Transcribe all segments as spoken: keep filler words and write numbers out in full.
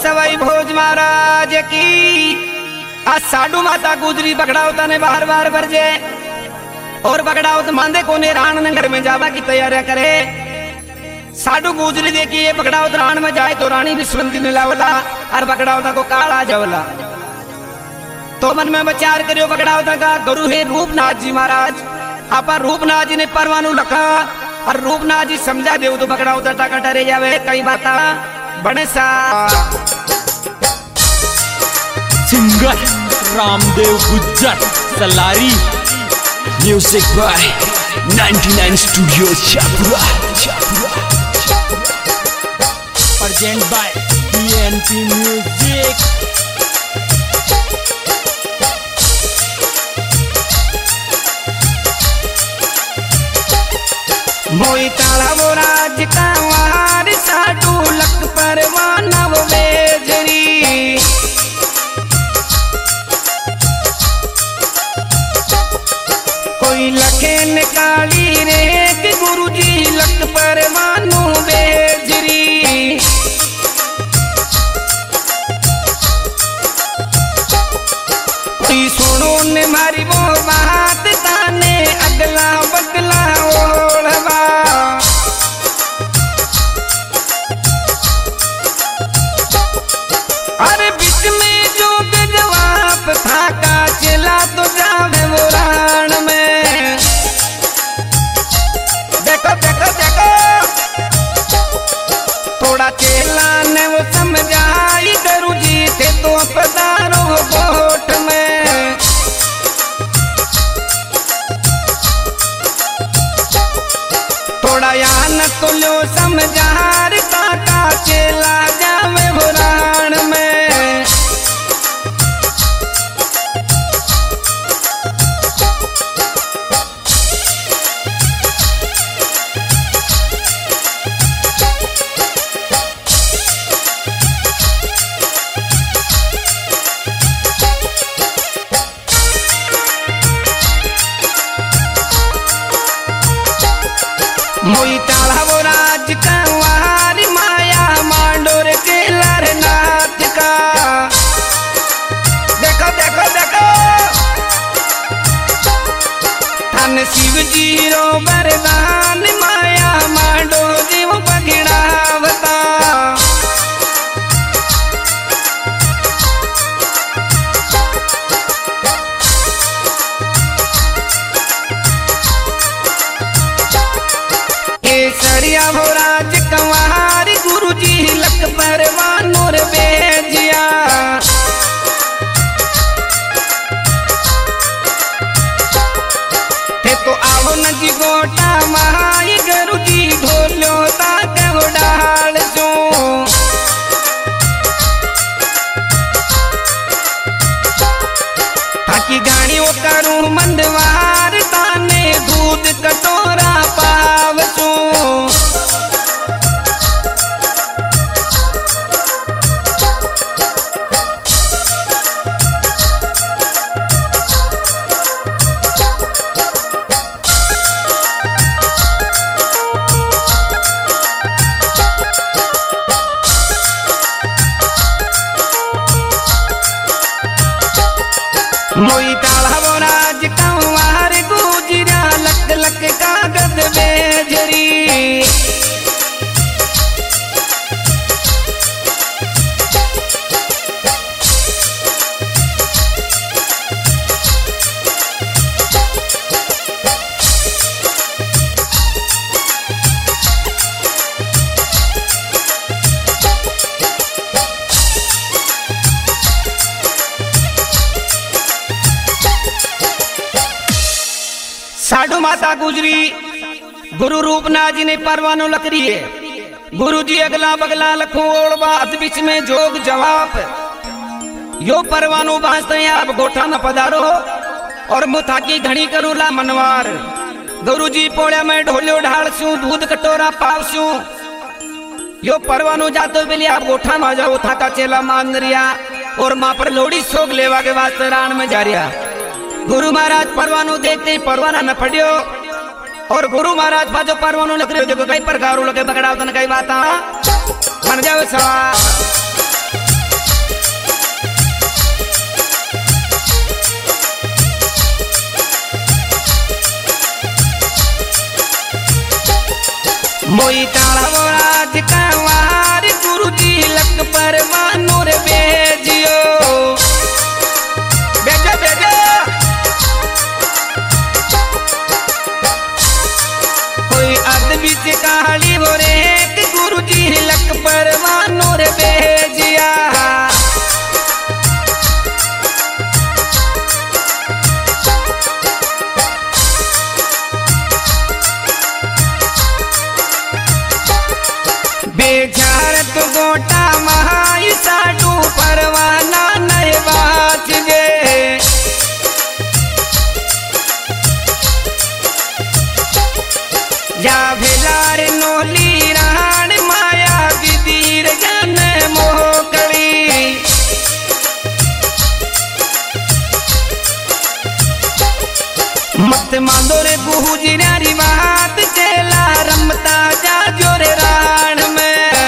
सवाई भोज महाराज की। आज साडू माता गुजरी बगड़ावता ने बाहर बाहर बरजे और बगड़ावत मांदे कोने राण नगर में जावा की तैयारियां करे। साडू गुजरी देखी ये बगड़ावत राण में जाए तो रानी विश्वंती मिलावला और बगड़ावता को काला जावला। तो मन में विचार करियो बगड़ावता का गुरु है रूपनाथ जी महाराज। आपा रूपनाथ जी ने परवानू लखा और रूपनाथ जी समझा दे तो बगड़ावता टाका डरे जावे कई बाता बने सा। Singer Ramdev Gujjar Salari, music by ninety nine studio Chhapura, present by BNP music. मोई ताला वो राज का वार साडू लक परवाना वो बेजरी। कोई लखे निकाली रे कि गुरुजी लक परवानू बेजरी। कोई सुनो ने मारी वो बात ताने अगला बगला ओढ़वा। अरे बीच में जो जवाब था का चला तो जावे वो राण में। देखो देखो देखो थोड़ा चेला ने वो समझाई गुरुजी थे तो पधारो गोठ में। थोड़ा यान तो लो समझार काका चेला जावे वो राण में। मोई ताला वो राज का वारी माया मांडोर के लरनाथ का। देखो देखो देखो धन शिव जी रो वरदान माया मांडो जीव पगिड़ावता। सरिया हो राज कंवारी गुरुजी लक परवानूर बेजिया। थे तो आओ न जी गोटा माई गुरुजी ढोलो ताक डाल सो। ताकि गाड़ी वो करूं मंदवार ताने दूध कटोरा पाव सो। मोई ताला वो राज कंवार गुजरा लक लक कागज बेजरी। साडू माता गुजरी गुरु रूपनाथ जी ने परवानो लकड़ी है। गुरु जी अगला बगला लखो ओढ़ बात बीच में जोग जवाब। यो परवानो बांसते आप गोठा में पधारो और मुथा की घड़ी करूला मनवार। गुरु जी पोड़िया में ढोलियो ढाल सू दूध कटोरा पाव सू। यो परवानो जातो बेली आप गोठा में जाओ था का चेला मान रिया और माँ पर लोड़ी सोग लेवा के वास्ते राण में जा रिया। गुरु महाराज परवानो देखते ही परवाना न पड़ियो और गुरु महाराज बाजो परवानो लग रहे हो देखो कई प्रकार लगे बगड़ा कई बात मन जाओ सवा। राज कंवार गुरु जी लक परवानो रे बेजियो बेजो बेजो कोई अर्ध बीच कहाली हो रे गुरु जी लक परवानो रे बेजिया बेजार तो गोटा महाई साडू परवाना नए बात गे या भेलार नोली राण माया विदीर जन मोकड़ी मत मांदो रे गुजरारी बात चेला रमता जा जोरे राण में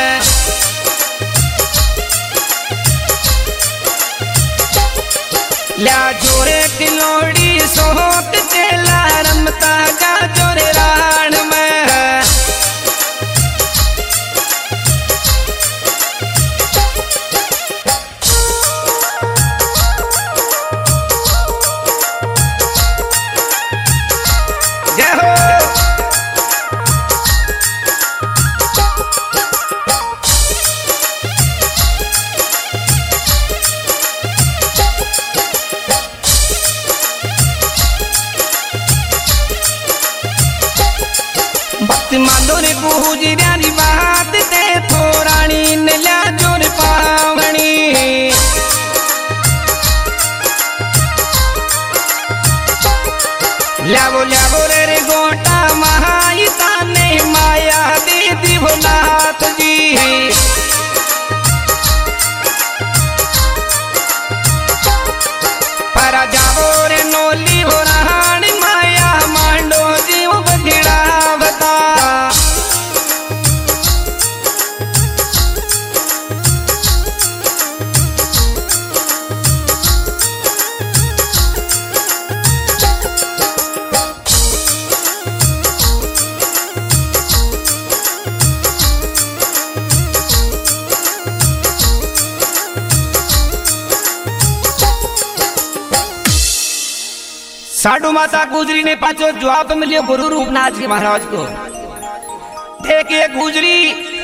ल्या जोरे किलोड़ी सोहत चेला रमता जा जोरे राण में जय हो भक्त मांदो रे गुजरारी बात ते थोरानी ने ल्या जोर पावनी ल्यावो ल्यावो रे रे गोटा महाई ताने माया दे दी भोलात जी परा जावो रे नोली हो राण माया मांडो जीव बगड़ा बता साडू माता गुजरी ने पाचो जवाब मिलियो गुरु रूपनाथ जी महाराज को देखिए गुजरी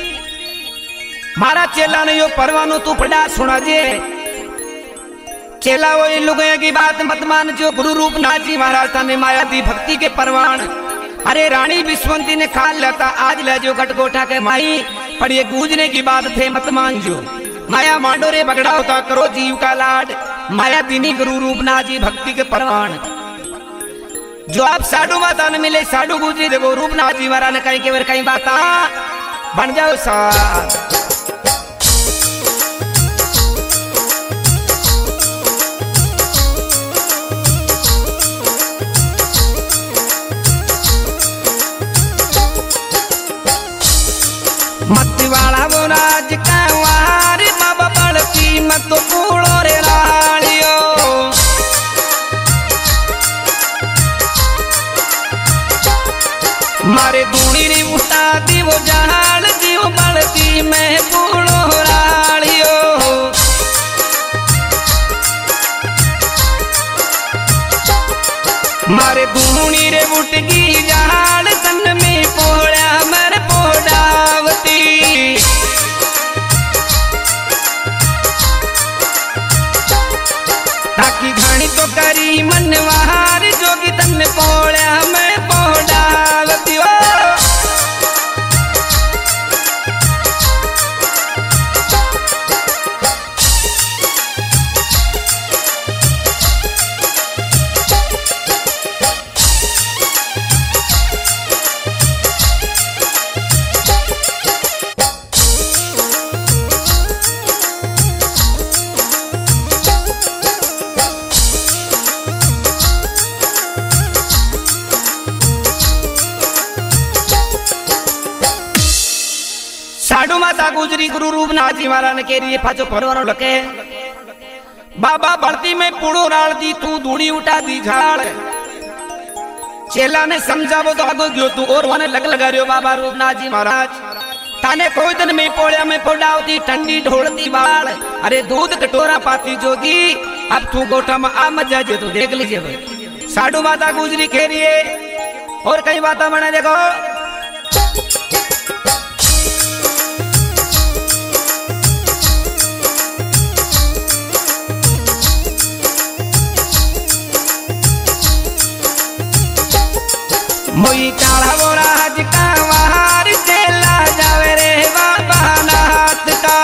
मारा चेला ने यो परवानो तू पढ़ा सुना जे चेला वो इन लोगों की बात मत मान जो गुरु रूपनाथ जी महाराज था ने माया दी भक्ति के परवान अरे रानी विश्वंती ने खा लेता आज ले जो गटगोठा के माई पर ये गूंजने की बात थे मत मान जो माया मांडो रे बगड़ा होता करो जीव का लाड माया दीनी गुरु रूपनाथ जी भक्ति के परवान जो आप साडू माता ने मिले साडू गुजरी देखो रूपनाथ जी महाराज ने कहीं के बार कहीं बात बन जाओ साथ मत वाला वो राज कंवार बाबा बड़ती मत तो कूड़ो रे रालियो मारे दूनी री उठा दी वो जहाल दी वो बड़ती मैं कूड़ो रालियो मारे दूनी रे उठगी जहाल तन में पोड़ा मर पोड़ावती ताकि घाणी तो करी मनवार जोगी तन पोड़ा मैं पोड़ावती हो साडू माता गुजरी गुरु रूपनाथ जी महाराज ने कह रही है पाचो परवानो लके बाबा भर्ती में पुड़ो राल दी तू धूड़ी उठा दी झाड़ चेला ने समझा वो तो आगो गयो तू और वने लग लगा रहे हो बाबा रूपनाथ जी महाराज ताने कोई दिन में पोड़िया में फोड़ावती ठंडी ढोलती बाल, अरे दूध कटोरा पाती जोगी। अब तू गोठा में आ मत जाजे तो देख लीजिए भाई। साडू माता गुजरी खेरिए और कई बातें बने देखो। मोई चाड़ा बोरा हज का वहार चला जावे रे बाबा नाथ का।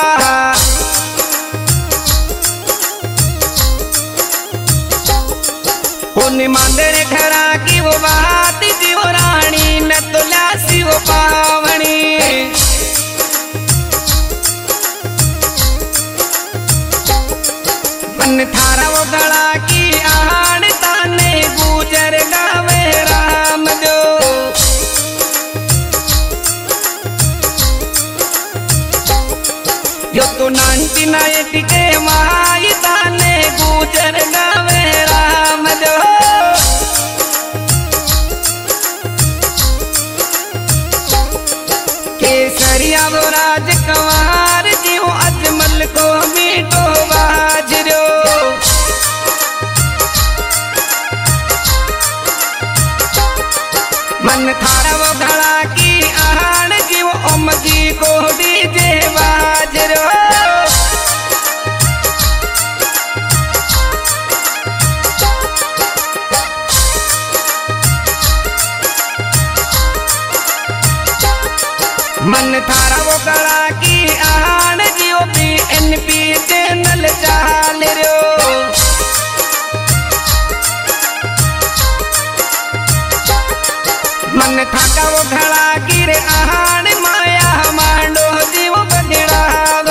उन मंदिर खरा की वो बात जीव रानी न तुला शिव पावनी। मन थारा वो गला की आन ताने गुजर गावे राम जो। यो तो नाइंटी नाइट के माई ताने गुजर गावे राम जो। केसरिया वो राज कंवार जीव अजमल को मीठो बाजरो। मन थारा वो घड़ा की आहान जीव ओम जी को डीजे बाजरो। मन थारा वो घड़ा की आहान जीव पी एन पी चैनल चाल रो। मन थाका वो घड़ा गिरे आहान माया मांडो जीव बगड़ा।